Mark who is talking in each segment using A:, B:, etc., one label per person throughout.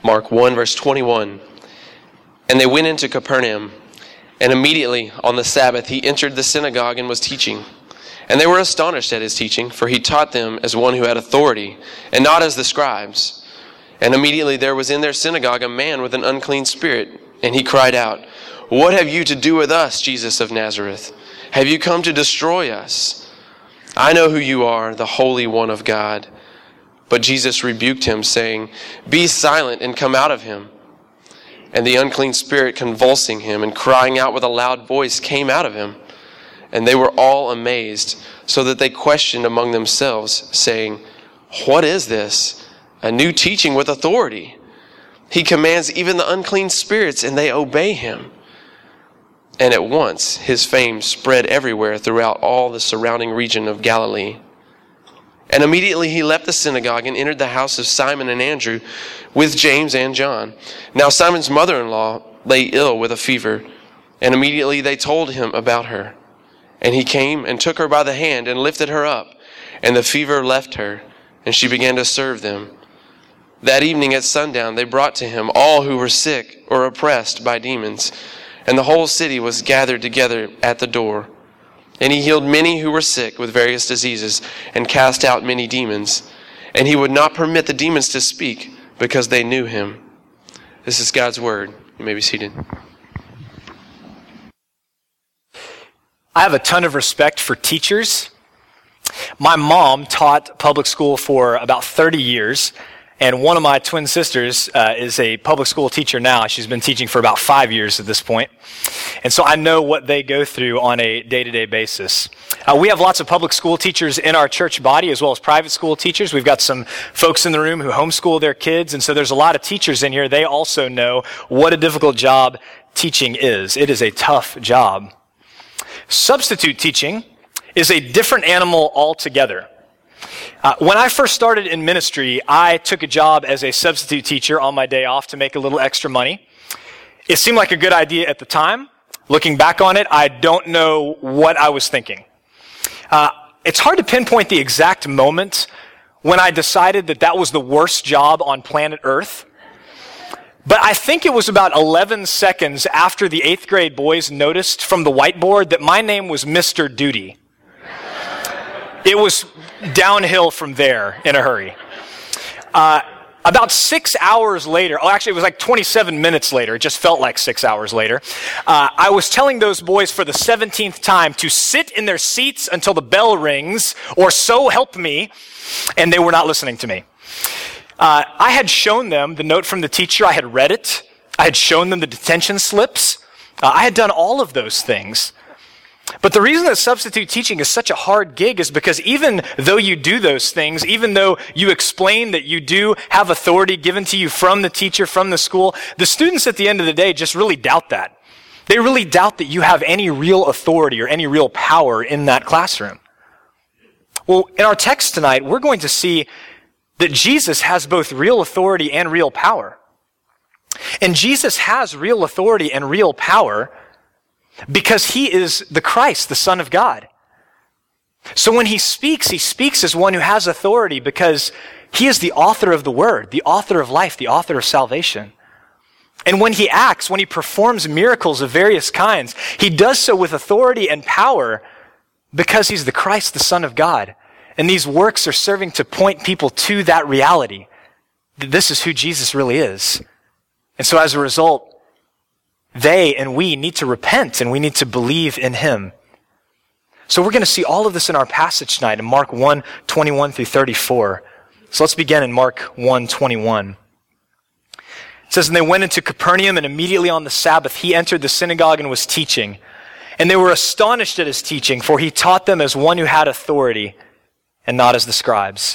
A: Mark 1, verse 21. And they went into Capernaum, and immediately on the Sabbath he entered the synagogue and was teaching. And they were astonished at his teaching, for he taught them as one who had authority, and not as the scribes. And immediately there was in their synagogue a man with an unclean spirit, and he cried out, "What have you to do with us, Jesus of Nazareth? Have you come to destroy us? I know who you are, the Holy One of God." But Jesus rebuked him, saying, "Be silent and come out of him." And the unclean spirit, convulsing him and crying out with a loud voice, came out of him. And they were all amazed, so that they questioned among themselves, saying, "What is this? A new teaching with authority. He commands even the unclean spirits, and they obey him." And at once his fame spread everywhere throughout all the surrounding region of Galilee. And immediately he left the synagogue and entered the house of Simon and Andrew with James and John. Now Simon's mother-in-law lay ill with a fever, and immediately they told him about her. And he came and took her by the hand and lifted her up, and the fever left her, and she began to serve them. That evening at sundown they brought to him all who were sick or oppressed by demons, and the whole city was gathered together at the door. And he healed many who were sick with various diseases, and cast out many demons. And he would not permit the demons to speak, because they knew him. This is God's word. You may be seated.
B: I have a ton of respect for teachers. My mom taught public school for about 30 years. And one of my twin sisters is a public school teacher now. She's been teaching for about 5 years at this point. And so I know what they go through on a day-to-day basis. We have lots of public school teachers in our church body as well as private school teachers. We've got some folks in the room who homeschool their kids. And so there's a lot of teachers in here. They also know what a difficult job teaching is. It is a tough job. Substitute teaching is a different animal altogether. When I first started in ministry, I took a job as a substitute teacher on my day off to make a little extra money. It seemed like a good idea at the time. Looking back on it, I don't know what I was thinking. It's hard to pinpoint the exact moment when I decided that that was the worst job on planet Earth. But I think it was about 11 seconds after the 8th grade boys noticed from the whiteboard that my name was Mr. Duty. It was downhill from there in a hurry. About 6 hours later, actually it was like 27 minutes later, it just felt like 6 hours later, I was telling those boys for the 17th time to sit in their seats until the bell rings, or so help me, and they were not listening to me. I had shown them the note from the teacher, I had read it, I had shown them the detention slips, I had done all of those things. But the reason that substitute teaching is such a hard gig is because even though you do those things, even though you explain that you do have authority given to you from the teacher, from the school, the students at the end of the day just really doubt that. They really doubt that you have any real authority or any real power in that classroom. Well, in our text tonight, we're going to see that Jesus has both real authority and real power. And Jesus has real authority and real power because he is the Christ, the Son of God. So when he speaks as one who has authority because he is the author of the word, the author of life, the author of salvation. And when he acts, when he performs miracles of various kinds, he does so with authority and power because he's the Christ, the Son of God. And these works are serving to point people to that reality, that this is who Jesus really is. And so as a result, they and we need to repent and we need to believe in him. So we're going to see all of this in our passage tonight in Mark 1, 21 through 34. So let's begin in Mark 1, 21. It says, "And they went into Capernaum, and immediately on the Sabbath he entered the synagogue and was teaching. And they were astonished at his teaching, for he taught them as one who had authority and not as the scribes."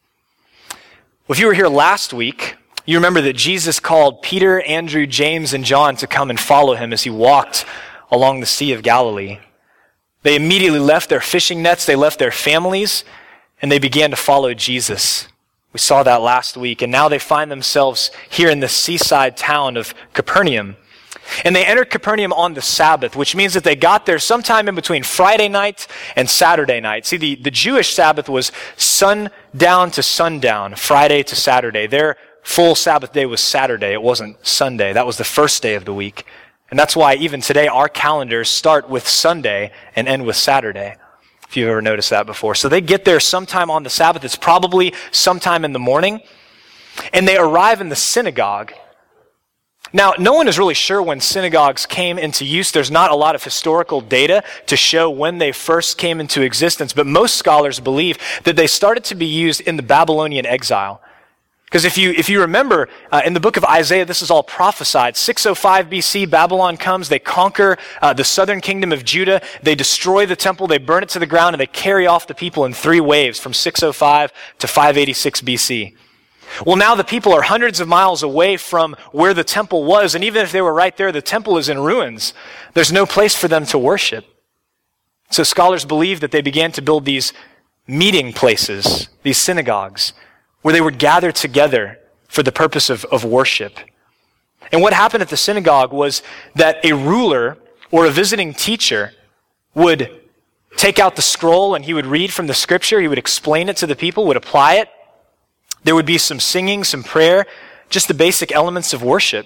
B: Well, if you were here last week, you remember that Jesus called Peter, Andrew, James, and John to come and follow him as he walked along the Sea of Galilee. They immediately left their fishing nets, they left their families, and they began to follow Jesus. We saw that last week, and now they find themselves here in the seaside town of Capernaum. And they entered Capernaum on the Sabbath, which means that they got there sometime in between Friday night and Saturday night. See, the Jewish Sabbath was sundown to sundown, Friday to Saturday. Their full Sabbath day was Saturday. It wasn't Sunday. That was the first day of the week. And that's why even today our calendars start with Sunday and end with Saturday, if you've ever noticed that before. So they get there sometime on the Sabbath. It's probably sometime in the morning. And they arrive in the synagogue. Now, no one is really sure when synagogues came into use. There's not a lot of historical data to show when they first came into existence, but most scholars believe that they started to be used in the Babylonian exile. Because if you remember, in the book of Isaiah, this is all prophesied. 605 BC, Babylon comes, they conquer the southern kingdom of Judah, they destroy the temple, they burn it to the ground, and they carry off the people in 3 waves from 605 to 586 BC. Well, now the people are hundreds of miles away from where the temple was, and even if they were right there, the temple is in ruins. There's no place for them to worship. So scholars believe that they began to build these meeting places, these synagogues, where they would gather together for the purpose of worship. And what happened at the synagogue was that a ruler or a visiting teacher would take out the scroll and he would read from the scripture, he would explain it to the people, would apply it. There would be some singing, some prayer, just the basic elements of worship.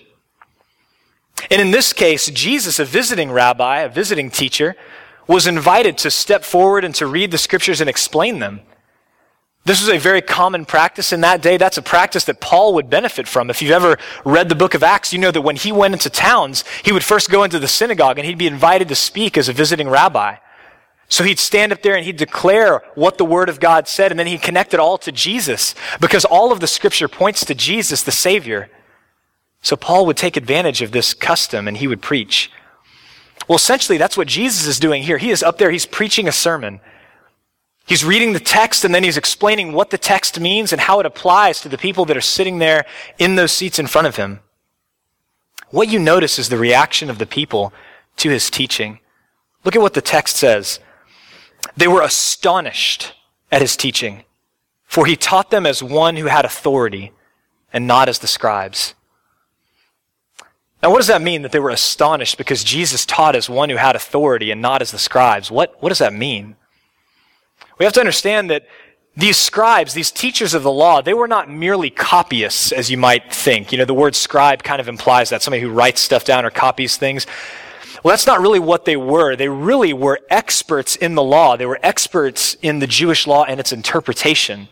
B: And in this case, Jesus, a visiting rabbi, a visiting teacher, was invited to step forward and to read the scriptures and explain them. This was a very common practice in that day. That's a practice that Paul would benefit from. If you've ever read the book of Acts, you know that when he went into towns, he would first go into the synagogue and he'd be invited to speak as a visiting rabbi. So he'd stand up there and he'd declare what the Word of God said, and then he'd connect it all to Jesus, because all of the Scripture points to Jesus, the Savior. So Paul would take advantage of this custom and he would preach. Well, essentially, that's what Jesus is doing here. He is up there, he's preaching a sermon. He's reading the text and then he's explaining what the text means and how it applies to the people that are sitting there in those seats in front of him. What you notice is the reaction of the people to his teaching. Look at what the text says. They were astonished at his teaching, for he taught them as one who had authority and not as the scribes. Now, what does that mean that they were astonished because Jesus taught as one who had authority and not as the scribes? What does that mean? We have to understand that these scribes, these teachers of the law, they were not merely copyists, as you might think. You know, the word scribe kind of implies that, somebody who writes stuff down or copies things. Well, that's not really what they were. They really were experts in the law. They were experts in the Jewish law and its interpretation.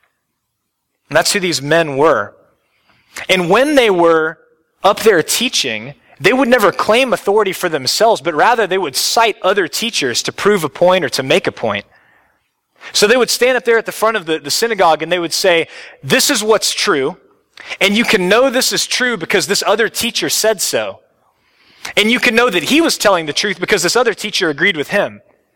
B: And that's who these men were. And when they were up there teaching, they would never claim authority for themselves, but rather they would cite other teachers to prove a point or to make a point. So they would stand up there at the front of the synagogue and they would say, this is what's true, and you can know this is true because this other teacher said so. And you can know that he was telling the truth because this other teacher agreed with him.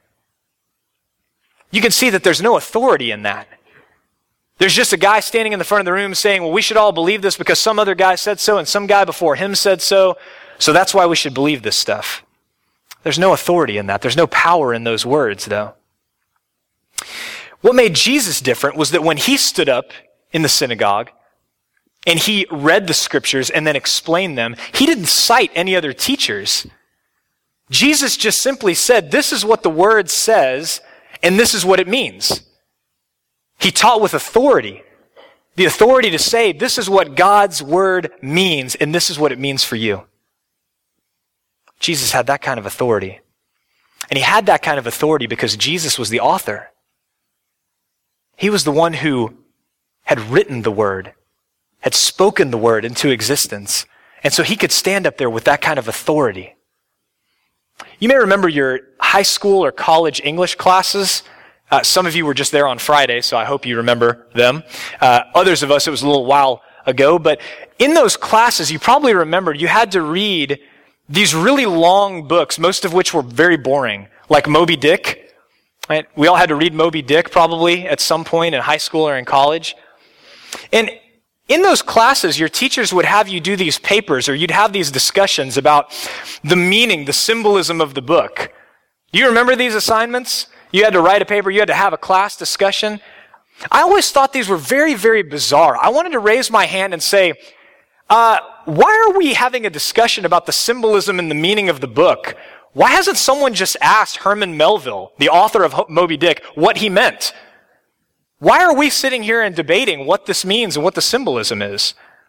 B: You can see that there's no authority in that. There's just a guy standing in the front of the room saying, well, we should all believe this because some other guy said so and some guy before him said so, so that's why we should believe this stuff. There's no authority in that. There's no power in those words, though. What made Jesus different was that when he stood up in the synagogue and he read the scriptures and then explained them, he didn't cite any other teachers. Jesus just simply said, this is what the word says, and this is what it means. He taught with authority, the authority to say, this is what God's word means, and this is what it means for you. Jesus had that kind of authority. And he had that kind of authority because Jesus was the author. He was the one who had written the word, had spoken the word into existence. And so he could stand up there with that kind of authority. You may remember your high school or college English classes. Some of you were just there on Friday, so I hope you remember them. Others of us, it was a little while ago. But in those classes, you probably remember you had to read these really long books, most of which were very boring, like Moby Dick. Right? We all had to read Moby Dick probably at some point in high school or in college. And in those classes, your teachers would have you do these papers, or you'd have these discussions about the meaning, the symbolism of the book. Do you remember these assignments? You had to write a paper, you had to have a class discussion. I always thought these were very, very bizarre. I wanted to raise my hand and say, why are we having a discussion about the symbolism and the meaning of the book? Why hasn't someone just asked Herman Melville, the author of Moby Dick, what he meant? Why are we sitting here and debating what this means and what the symbolism is?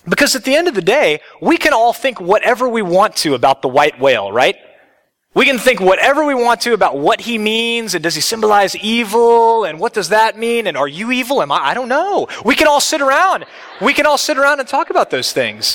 B: Because at the end of the day, we can all think whatever we want to about the white whale, right? We can think whatever we want to about what he means, and does he symbolize evil, and what does that mean, and are you evil? Am I don't know. We can all sit around and talk about those things.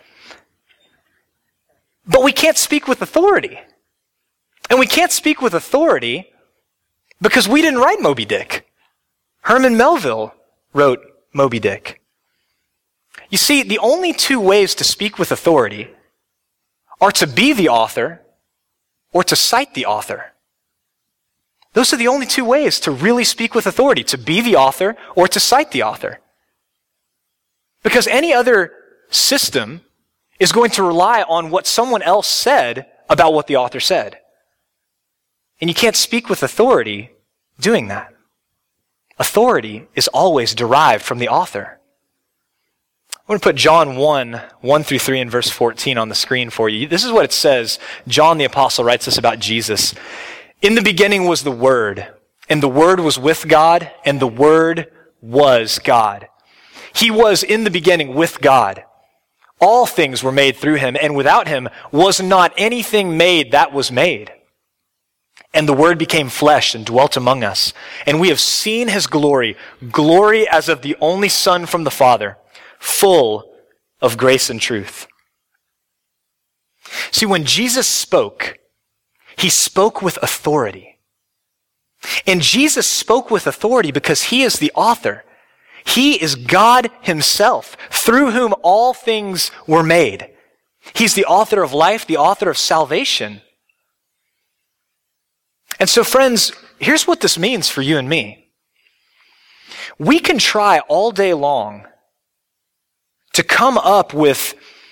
B: But we can't speak with authority. And we can't speak with authority because we didn't write Moby Dick. Herman Melville wrote Moby Dick. You see, the only two ways to speak with authority are to be the author or to cite the author. Those are the only two ways to really speak with authority, to be the author or to cite the author. Because any other system is going to rely on what someone else said about what the author said. And you can't speak with authority doing that. Authority is always derived from the author. I'm going to put John 1 through 3 and verse 14 on the screen for you. This is what it says. John the Apostle writes this about Jesus. In the beginning was the Word, and the Word was with God, and the Word was God. He was in the beginning with God. All things were made through him, and without him was not anything made that was made. And the Word became flesh and dwelt among us. And we have seen his glory, glory as of the only Son from the Father, full of grace and truth. See, when Jesus spoke, he spoke with authority. And Jesus spoke with authority because he is the author. He is God himself, through whom all things were made. He's the author of life, the author of salvation. And so, friends, here's what this means for you and me. We can try all day long to come up with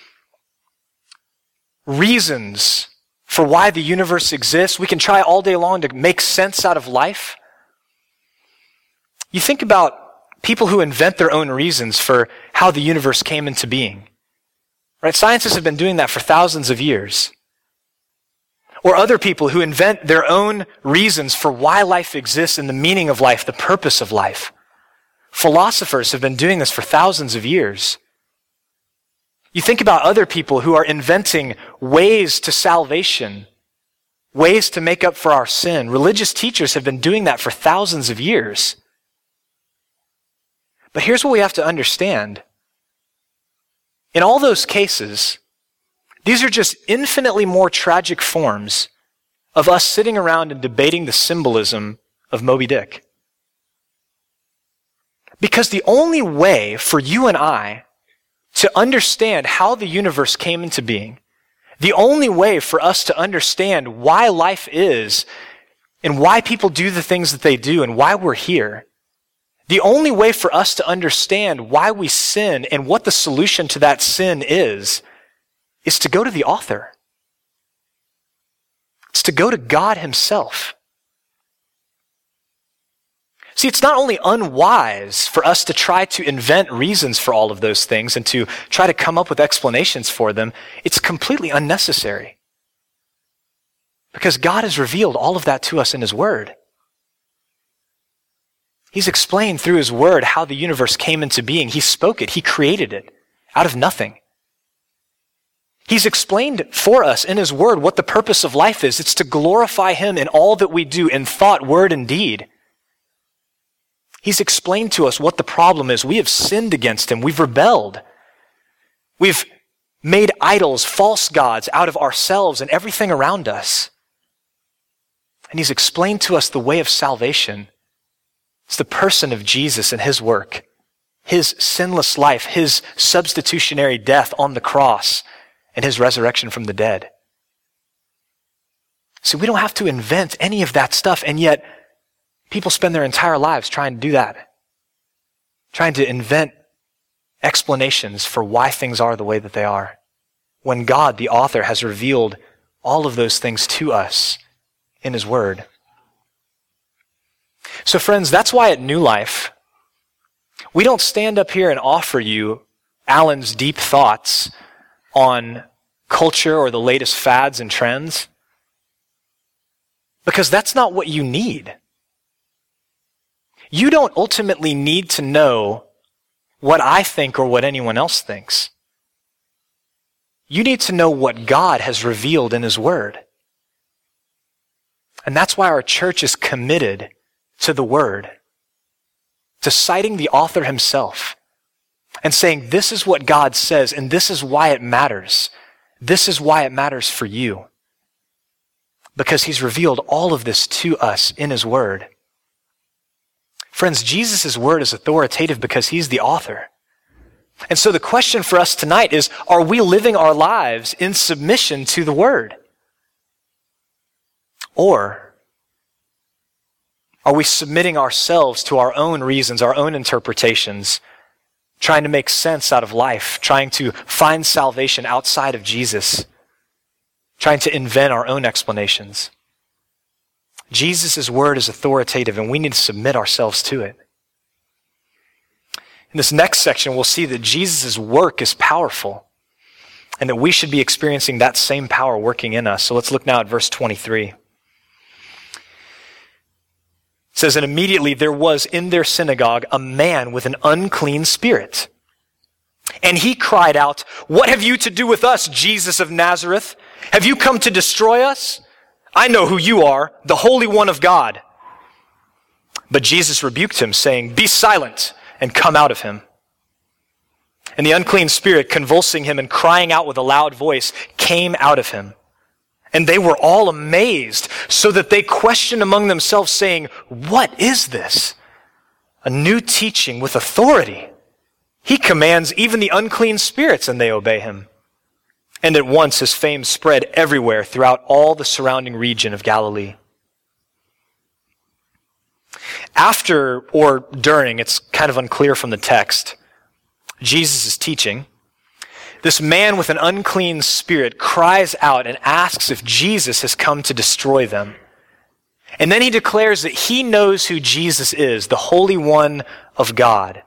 B: reasons for why the universe exists. We can try all day long to make sense out of life. You think about people who invent their own reasons for how the universe came into being. Right? Scientists have been doing that for thousands of years. Or other people who invent their own reasons for why life exists and the meaning of life, the purpose of life. Philosophers have been doing this for thousands of years. You think about other people who are inventing ways to salvation, ways to make up for our sin. Religious teachers have been doing that for thousands of years. But here's what we have to understand. In all those cases, these are just infinitely more tragic forms of us sitting around and debating the symbolism of Moby Dick. Because the only way for you and I to understand how the universe came into being, the only way for us to understand why life is and why people do the things that they do and why we're here, the only way for us to understand why we sin and what the solution to that sin is to go to the author. It's to go to God himself. See, it's not only unwise for us to try to invent reasons for all of those things and to try to come up with explanations for them, it's completely unnecessary. Because God has revealed all of that to us in his Word. He's explained through his Word how the universe came into being. He spoke it. He created it out of nothing. He's explained for us in his Word what the purpose of life is. It's to glorify him in all that we do in thought, word, and deed. He's explained to us what the problem is. We have sinned against him. We've rebelled. We've made idols, false gods out of ourselves and everything around us. And he's explained to us the way of salvation. It's the person of Jesus and his work, his sinless life, his substitutionary death on the cross, and his resurrection from the dead. So we don't have to invent any of that stuff, and yet people spend their entire lives trying to do that, trying to invent explanations for why things are the way that they are, when God, the author, has revealed all of those things to us in his Word. So friends, that's why at New Life, we don't stand up here and offer you Alan's deep thoughts on culture or the latest fads and trends, because that's not what you need. You don't ultimately need to know what I think or what anyone else thinks. You need to know what God has revealed in his word. And that's why our church is committed to the word, to citing the author himself and saying, this is what God says, and this is why it matters. This is why it matters for you. Because he's revealed all of this to us in his word. Friends, Jesus' word is authoritative because he's the author. And so the question for us tonight is, are we living our lives in submission to the word? Or are we submitting ourselves to our own reasons, our own interpretations, trying to make sense out of life, trying to find salvation outside of Jesus, trying to invent our own explanations? Jesus' word is authoritative, and we need to submit ourselves to it. In this next section, we'll see that Jesus' work is powerful and that we should be experiencing that same power working in us. So let's look now at verse 23. It says, and immediately there was in their synagogue a man with an unclean spirit. And he cried out, what have you to do with us, Jesus of Nazareth? Have you come to destroy us? I know who you are, the Holy One of God. But Jesus rebuked him, saying, be silent and come out of him. And the unclean spirit, convulsing him and crying out with a loud voice, came out of him. And they were all amazed, so that they questioned among themselves, saying, what is this? A new teaching with authority. He commands even the unclean spirits, and they obey him. And at once his fame spread everywhere throughout all the surrounding region of Galilee. After or during, it's kind of unclear from the text, Jesus' teaching, this man with an unclean spirit cries out and asks if Jesus has come to destroy them. And then he declares that he knows who Jesus is, the Holy One of God.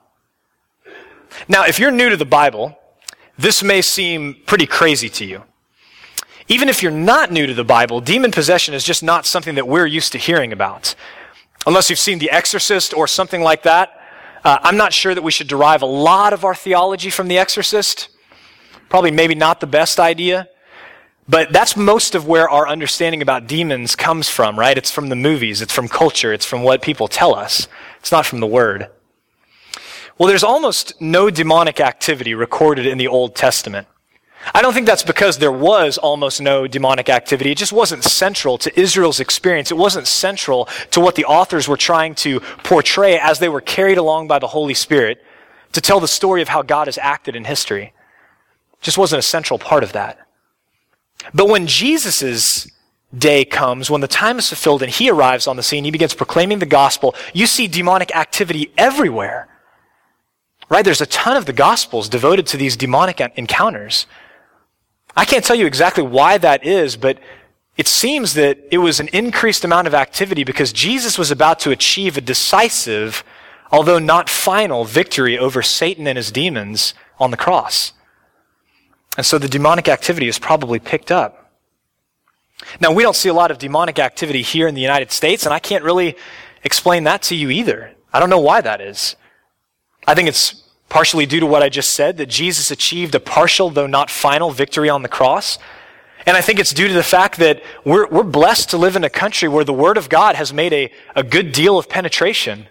B: Now, if you're new to the Bible, this may seem pretty crazy to you. Even if you're not new to the Bible, demon possession is just not something that we're used to hearing about. Unless you've seen The Exorcist or something like that, I'm not sure that we should derive a lot of our theology from The Exorcist. Probably maybe not the best idea. But that's most of where our understanding about demons comes from, right? It's from the movies, it's from culture, it's from what people tell us. It's not from the Word. Well, there's almost no demonic activity recorded in the Old Testament. I don't think that's because there was almost no demonic activity. It just wasn't central to Israel's experience. It wasn't central to what the authors were trying to portray as they were carried along by the Holy Spirit to tell the story of how God has acted in history. It just wasn't a central part of that. But when Jesus' day comes, when the time is fulfilled and he arrives on the scene, he begins proclaiming the gospel, you see demonic activity everywhere. Right? There's a ton of the Gospels devoted to these demonic encounters. I can't tell you exactly why that is, but it seems that it was an increased amount of activity because Jesus was about to achieve a decisive, although not final, victory over Satan and his demons on the cross. And so the demonic activity is probably picked up. Now, we don't see a lot of demonic activity here in the United States, and I can't really explain that to you either. I don't know why that is. I think it's partially due to what I just said, that Jesus achieved a partial, though not final, victory on the cross. And I think it's due to the fact that we're blessed to live in a country where the Word of God has made a good deal of penetration.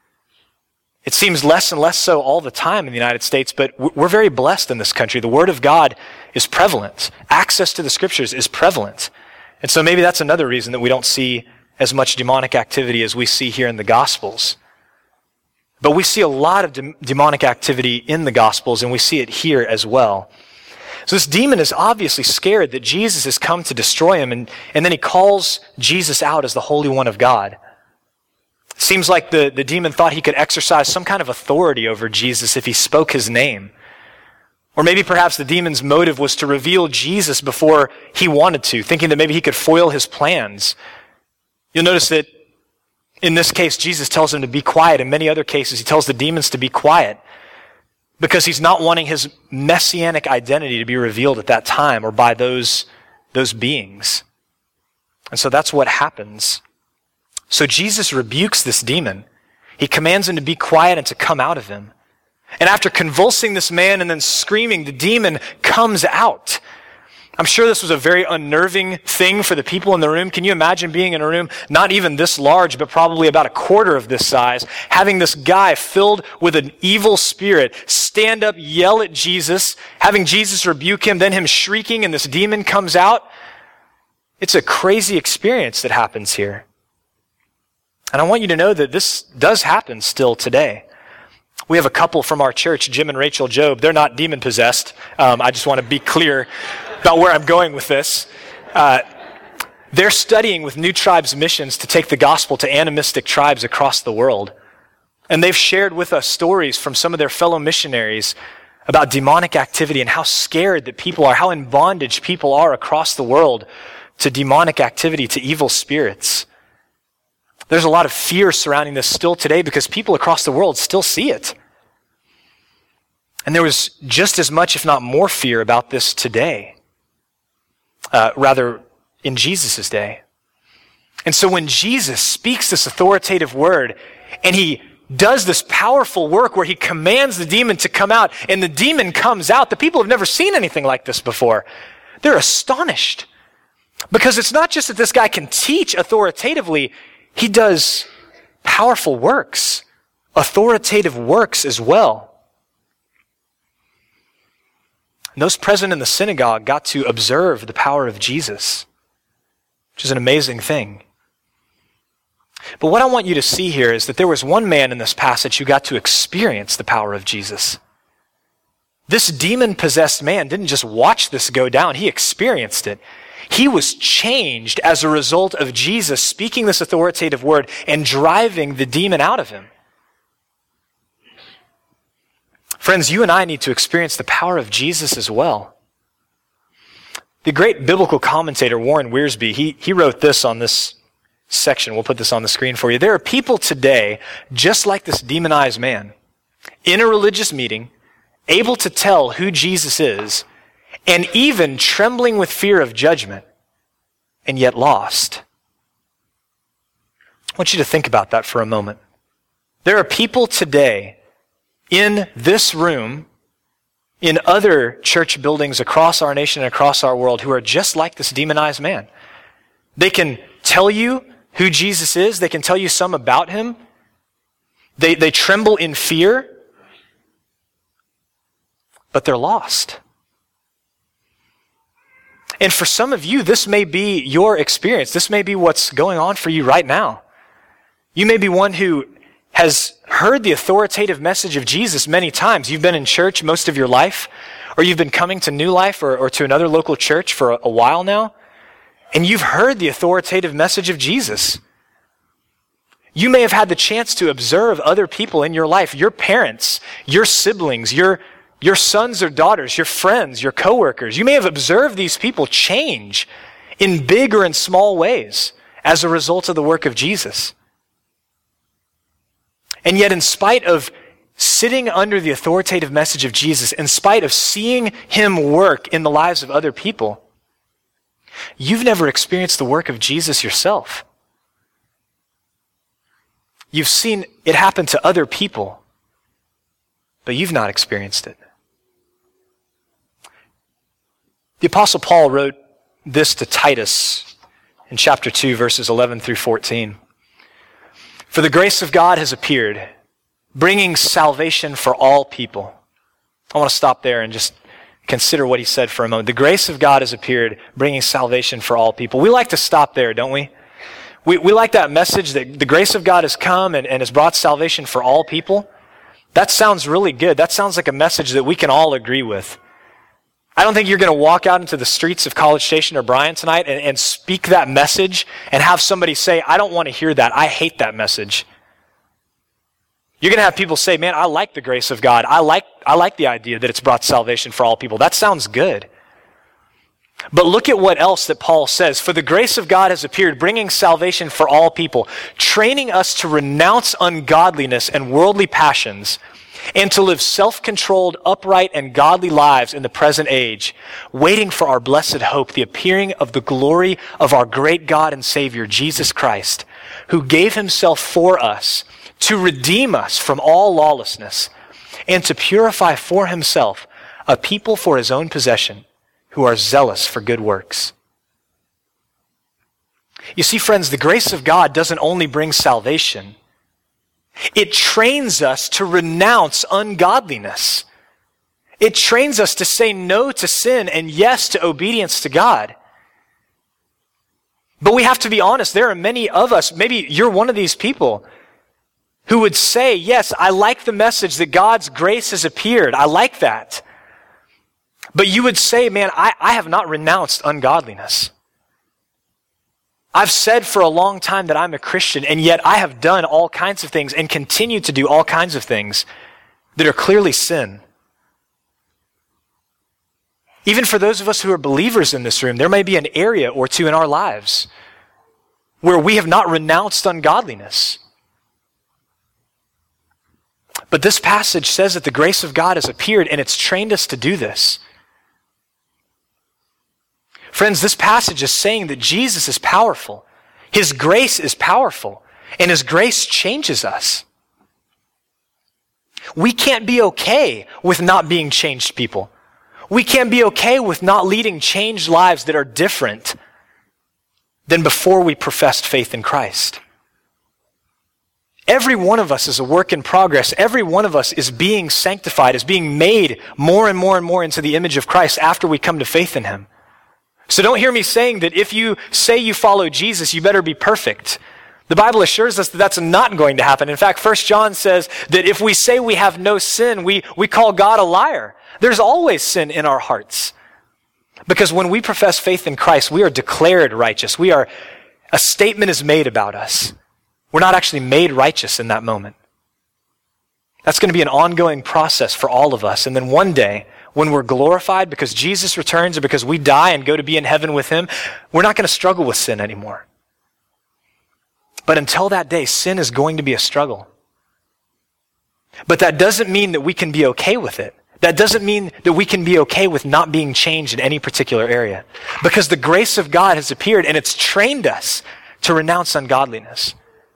B: It seems less and less so all the time in the United States, but we're very blessed in this country. The Word of God is prevalent. Access to the Scriptures is prevalent. And so maybe that's another reason that we don't see as much demonic activity as we see here in the Gospels. But we see a lot of demonic activity in the Gospels, and we see it here as well. So this demon is obviously scared that Jesus has come to destroy him, and then he calls Jesus out as the Holy One of God. It seems like the demon thought he could exercise some kind of authority over Jesus if he spoke his name. Or maybe perhaps the demon's motive was to reveal Jesus before he wanted to, thinking that maybe he could foil his plans. You'll notice that in this case, Jesus tells him to be quiet. In many other cases, he tells the demons to be quiet because he's not wanting his messianic identity to be revealed at that time or by those beings. And so that's what happens. So Jesus rebukes this demon. He commands him to be quiet and to come out of him. And after convulsing this man and then screaming, the demon comes out. I'm sure this was a very unnerving thing for the people in the room. Can you imagine being in a room not even this large, but probably about a quarter of this size, having this guy filled with an evil spirit stand up, yell at Jesus, having Jesus rebuke him, then him shrieking and this demon comes out? It's a crazy experience that happens here. And I want you to know that this does happen still today. We have a couple from our church, Jim and Rachel Job. They're not demon-possessed. I just want to be clear about where I'm going with this. They're studying with New Tribes Missions to take the gospel to animistic tribes across the world. And they've shared with us stories from some of their fellow missionaries about demonic activity and how scared that people are, how in bondage people are across the world to demonic activity, to evil spirits. There's a lot of fear surrounding this still today because people across the world still see it. And there was just as much, if not more, fear about this today. Rather, in Jesus' day. And so when Jesus speaks this authoritative word, and he does this powerful work where he commands the demon to come out, and the demon comes out, the people have never seen anything like this before. They're astonished. Because it's not just that this guy can teach authoritatively, he does powerful works, authoritative works as well. And those present in the synagogue got to observe the power of Jesus, which is an amazing thing. But what I want you to see here is that there was one man in this passage who got to experience the power of Jesus. This demon-possessed man didn't just watch this go down, he experienced it. He was changed as a result of Jesus speaking this authoritative word and driving the demon out of him. Friends, you and I need to experience the power of Jesus as well. The great biblical commentator Warren Wiersbe, he wrote this on this section. We'll put this on the screen for you. There are people today, just like this demonized man, in a religious meeting, able to tell who Jesus is, and even trembling with fear of judgment, and yet lost. I want you to think about that for a moment. There are people today in this room, in other church buildings across our nation and across our world who are just like this demonized man. They can tell you who Jesus is. They can tell you some about him. They tremble in fear, but they're lost. And for some of you, this may be your experience. This may be what's going on for you right now. You may be one who has heard the authoritative message of Jesus many times. You've been in church most of your life, or you've been coming to New Life or to another local church for a while now, and you've heard the authoritative message of Jesus. You may have had the chance to observe other people in your life, your parents, your siblings, your sons or daughters, your friends, your coworkers. You may have observed these people change in big or in small ways as a result of the work of Jesus. And yet, in spite of sitting under the authoritative message of Jesus, in spite of seeing him work in the lives of other people, you've never experienced the work of Jesus yourself. You've seen it happen to other people, but you've not experienced it. The Apostle Paul wrote this to Titus in chapter 2, verses 11 through 14. For the grace of God has appeared, bringing salvation for all people. I want to stop there and just consider what he said for a moment. The grace of God has appeared, bringing salvation for all people. We like to stop there, don't we? We like that message that the grace of God has come and has brought salvation for all people. That sounds really good. That sounds like a message that we can all agree with. I don't think you're going to walk out into the streets of College Station or Bryan tonight and speak that message and have somebody say, I don't want to hear that. I hate that message. You're going to have people say, man, I like the grace of God. I like the idea that it's brought salvation for all people. That sounds good. But look at what else that Paul says. For the grace of God has appeared, bringing salvation for all people, training us to renounce ungodliness and worldly passions, and to live self-controlled, upright, and godly lives in the present age, waiting for our blessed hope, the appearing of the glory of our great God and Savior, Jesus Christ, who gave himself for us to redeem us from all lawlessness and to purify for himself a people for his own possession, who are zealous for good works. You see, friends, the grace of God doesn't only bring salvation. It trains us to renounce ungodliness. It trains us to say no to sin and yes to obedience to God. But we have to be honest, there are many of us, maybe you're one of these people, who would say, yes, I like the message that God's grace has appeared. I like that. But you would say, man, I have not renounced ungodliness. I've said for a long time that I'm a Christian, and yet I have done all kinds of things and continue to do all kinds of things that are clearly sin. Even for those of us who are believers in this room, there may be an area or two in our lives where we have not renounced ungodliness. But this passage says that the grace of God has appeared, and it's trained us to do this. Friends, this passage is saying that Jesus is powerful. His grace is powerful, and His grace changes us. We can't be okay with not being changed people. We can't be okay with not leading changed lives that are different than before we professed faith in Christ. Every one of us is a work in progress. Every one of us is being sanctified, is being made more and more and more into the image of Christ after we come to faith in Him. So don't hear me saying that if you say you follow Jesus, you better be perfect. The Bible assures us that that's not going to happen. In fact, 1 John says that if we say we have no sin, we call God a liar. There's always sin in our hearts. Because when we profess faith in Christ, we are declared righteous. A statement is made about us. We're not actually made righteous in that moment. That's going to be an ongoing process for all of us. And then one day, when we're glorified because Jesus returns or because we die and go to be in heaven with Him, we're not going to struggle with sin anymore. But until that day, sin is going to be a struggle. But that doesn't mean that we can be okay with it. That doesn't mean that we can be okay with not being changed in any particular area. Because the grace of God has appeared and it's trained us to renounce ungodliness.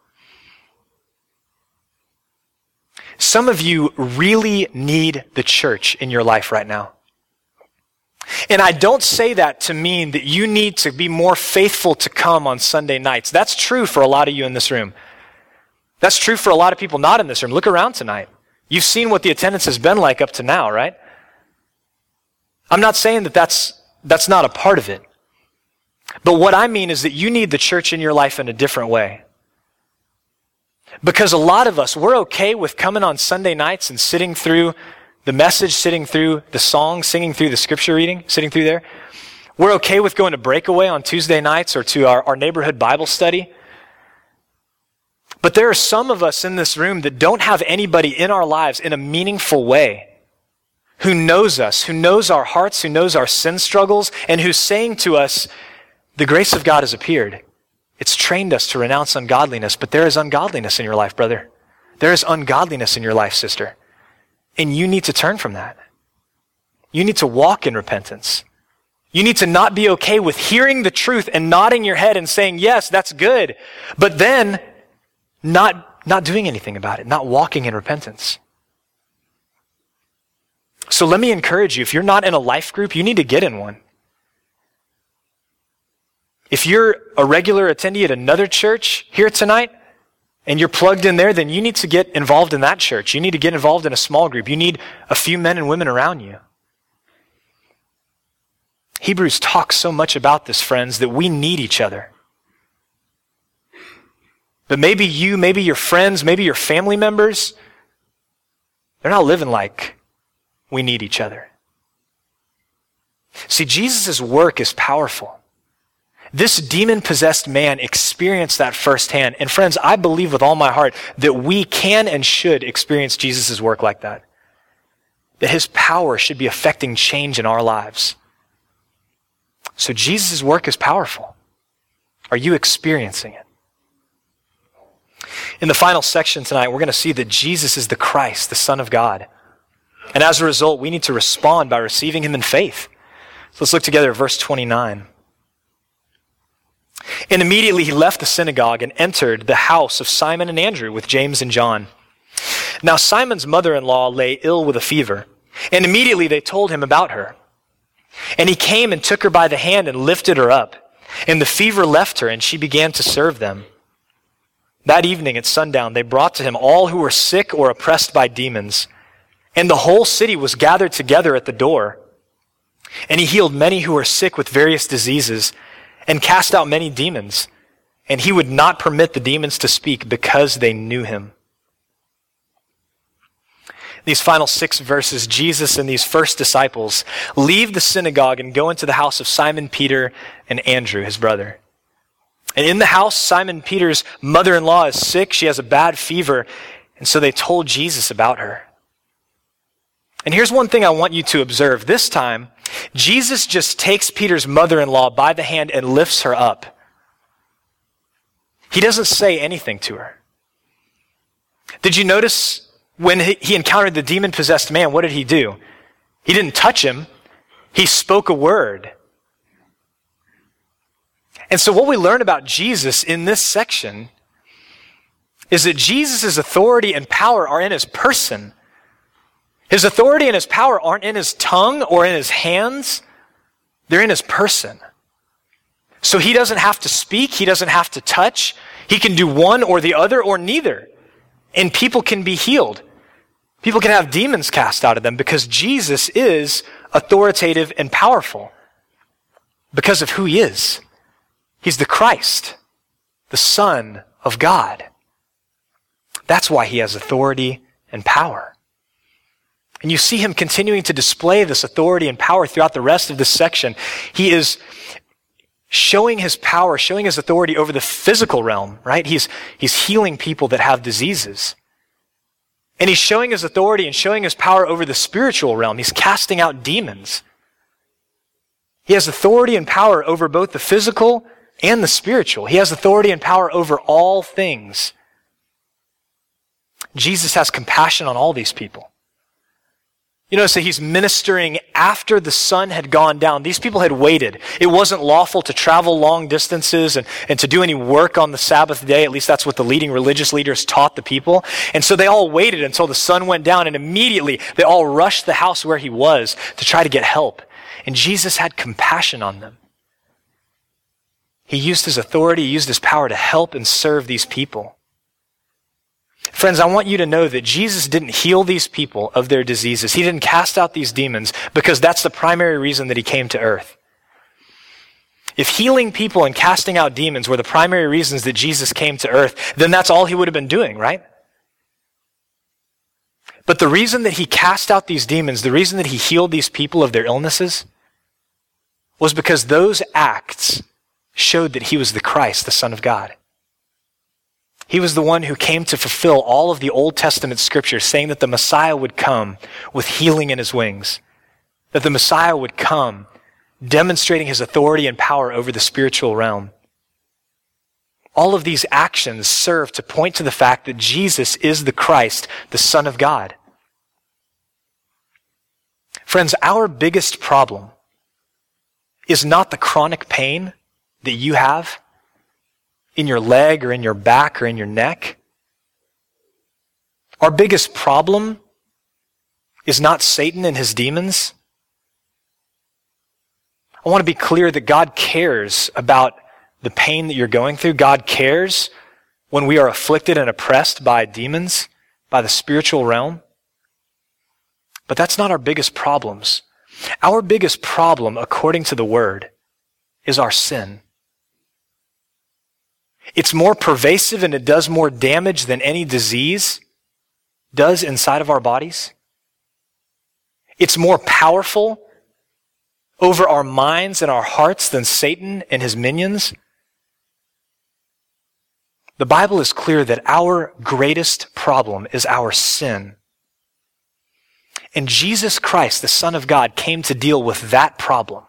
B: Some of you really need the church in your life right now. And I don't say that to mean that you need to be more faithful to come on Sunday nights. That's true for a lot of you in this room. That's true for a lot of people not in this room. Look around tonight. You've seen what the attendance has been like up to now, right? I'm not saying that that's not a part of it. But what I mean is that you need the church in your life in a different way. Because a lot of us, we're okay with coming on Sunday nights and sitting through the message, sitting through the song, singing through the scripture reading, sitting through there. We're okay with going to Breakaway on Tuesday nights or to our neighborhood Bible study. But there are some of us in this room that don't have anybody in our lives in a meaningful way who knows us, who knows our hearts, who knows our sin struggles, and who's saying to us, the grace of God has appeared. It's trained us to renounce ungodliness, but there is ungodliness in your life, brother. There is ungodliness in your life, sister. And you need to turn from that. You need to walk in repentance. You need to not be okay with hearing the truth and nodding your head and saying, yes, that's good, but then not doing anything about it, not walking in repentance. So let me encourage you, if you're not in a life group, you need to get in one. If you're a regular attendee at another church here tonight, and you're plugged in there, then you need to get involved in that church. You need to get involved in a small group. You need a few men and women around you. Hebrews talks so much about this, friends, that we need each other. But maybe you, maybe your friends, maybe your family members, they're not living like we need each other. See, Jesus' work is powerful. This demon-possessed man experienced that firsthand. And friends, I believe with all my heart that we can and should experience Jesus' work like that. That His power should be affecting change in our lives. So Jesus' work is powerful. Are you experiencing it? In the final section tonight, we're going to see that Jesus is the Christ, the Son of God. And as a result, we need to respond by receiving Him in faith. So let's look together at verse 29. And immediately he left the synagogue and entered the house of Simon and Andrew with James and John. Now Simon's mother-in-law lay ill with a fever, and immediately they told him about her. And he came and took her by the hand and lifted her up. And the fever left her, and she began to serve them. That evening at sundown, they brought to him all who were sick or oppressed by demons. And the whole city was gathered together at the door. And he healed many who were sick with various diseases, and cast out many demons. And he would not permit the demons to speak because they knew him. These final 6 verses, Jesus and these first disciples leave the synagogue and go into the house of Simon Peter and Andrew, his brother. And in the house, Simon Peter's mother-in-law is sick. She has a bad fever. And so they told Jesus about her. And here's one thing I want you to observe. This time, Jesus just takes Peter's mother-in-law by the hand and lifts her up. He doesn't say anything to her. Did you notice when he encountered the demon-possessed man, what did he do? He didn't touch him. He spoke a word. And so what we learn about Jesus in this section is that Jesus' authority and power are in his person. His authority and his power aren't in his tongue or in his hands. They're in his person. So he doesn't have to speak. He doesn't have to touch. He can do one or the other or neither. And people can be healed. People can have demons cast out of them because Jesus is authoritative and powerful because of who he is. He's the Christ, the Son of God. That's why he has authority and power. And you see him continuing to display this authority and power throughout the rest of this section. He is showing his power, showing his authority over the physical realm, right? He's healing people that have diseases. And he's showing his authority and showing his power over the spiritual realm. He's casting out demons. He has authority and power over both the physical and the spiritual. He has authority and power over all things. Jesus has compassion on all these people. You notice that he's ministering after the sun had gone down. These people had waited. It wasn't lawful to travel long distances and to do any work on the Sabbath day. At least that's what the leading religious leaders taught the people. And so they all waited until the sun went down, and immediately they all rushed the house where he was to try to get help. And Jesus had compassion on them. He used his authority, he used his power to help and serve these people. Friends, I want you to know that Jesus didn't heal these people of their diseases. He didn't cast out these demons because that's the primary reason that he came to earth. If healing people and casting out demons were the primary reasons that Jesus came to earth, then that's all he would have been doing, right? But the reason that he cast out these demons, the reason that he healed these people of their illnesses, was because those acts showed that he was the Christ, the Son of God. He was the one who came to fulfill all of the Old Testament scriptures, saying that the Messiah would come with healing in his wings, that the Messiah would come demonstrating his authority and power over the spiritual realm. All of these actions serve to point to the fact that Jesus is the Christ, the Son of God. Friends, our biggest problem is not the chronic pain that you have in your leg or in your back or in your neck. Our biggest problem is not Satan and his demons. I want to be clear that God cares about the pain that you're going through. God cares when we are afflicted and oppressed by demons, by the spiritual realm. But that's not our biggest problems. Our biggest problem, according to the Word, is our sin. It's more pervasive and it does more damage than any disease does inside of our bodies. It's more powerful over our minds and our hearts than Satan and his minions. The Bible is clear that our greatest problem is our sin. And Jesus Christ, the Son of God, came to deal with that problem.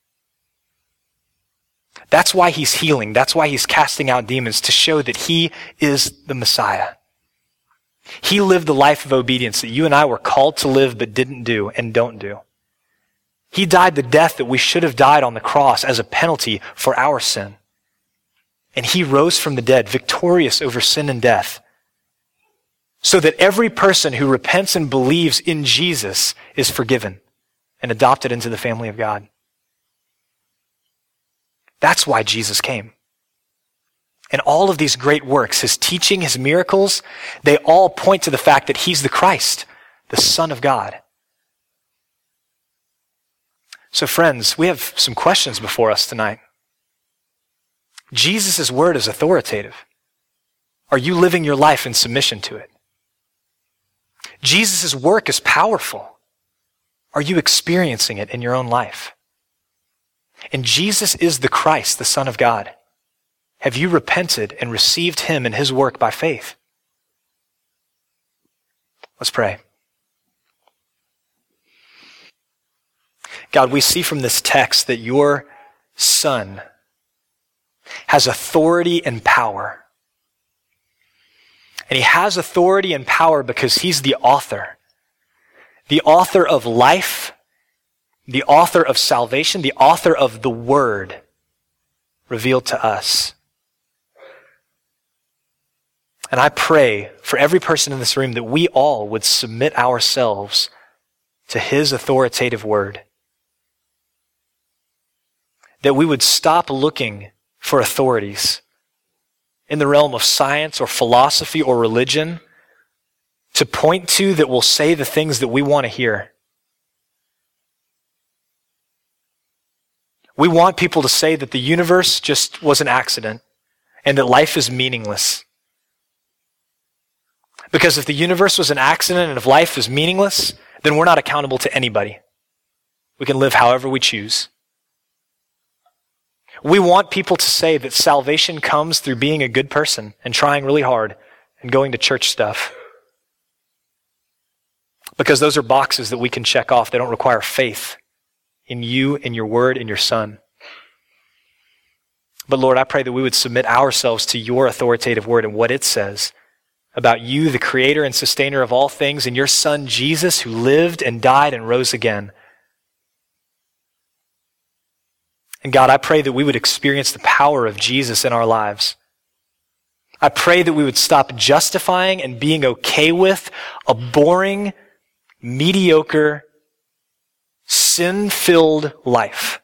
B: That's why he's healing. That's why he's casting out demons, to show that he is the Messiah. He lived the life of obedience that you and I were called to live but didn't do and don't do. He died the death that we should have died on the cross as a penalty for our sin. And he rose from the dead, victorious over sin and death, so that every person who repents and believes in Jesus is forgiven and adopted into the family of God. That's why Jesus came. And all of these great works, his teaching, his miracles, they all point to the fact that he's the Christ, the Son of God. So friends, we have some questions before us tonight. Jesus' word is authoritative. Are you living your life in submission to it? Jesus' work is powerful. Are you experiencing it in your own life? And Jesus is the Christ, the Son of God. Have you repented and received him and his work by faith? Let's pray. God, we see from this text that your Son has authority and power. And he has authority and power because he's the author of life, the author of salvation, the author of the word revealed to us. And I pray for every person in this room that we all would submit ourselves to his authoritative word. That we would stop looking for authorities in the realm of science or philosophy or religion to point to that will say the things that we want to hear. We want people to say that the universe just was an accident and that life is meaningless. Because if the universe was an accident and if life is meaningless, then we're not accountable to anybody. We can live however we choose. We want people to say that salvation comes through being a good person and trying really hard and going to church stuff. Because those are boxes that we can check off. They don't require faith in you, in your word, in your Son. But Lord, I pray that we would submit ourselves to your authoritative word and what it says about you, the creator and sustainer of all things, and your Son, Jesus, who lived and died and rose again. And God, I pray that we would experience the power of Jesus in our lives. I pray that we would stop justifying and being okay with a boring, mediocre, sin-filled life.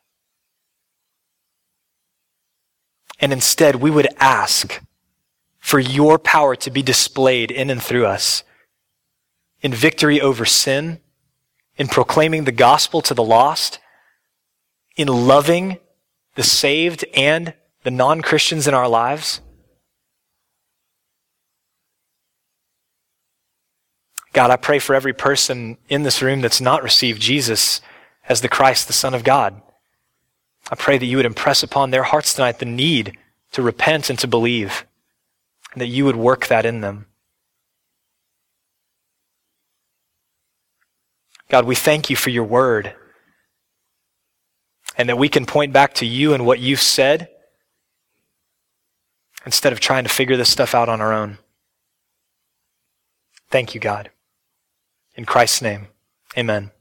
B: And instead, we would ask for your power to be displayed in and through us in victory over sin, in proclaiming the gospel to the lost, in loving the saved and the non-Christians in our lives. God, I pray for every person in this room that's not received Jesus as the Christ, the Son of God. I pray that you would impress upon their hearts tonight the need to repent and to believe, and that you would work that in them. God, we thank you for your word, and that we can point back to you and what you've said instead of trying to figure this stuff out on our own. Thank you, God. In Christ's name, amen.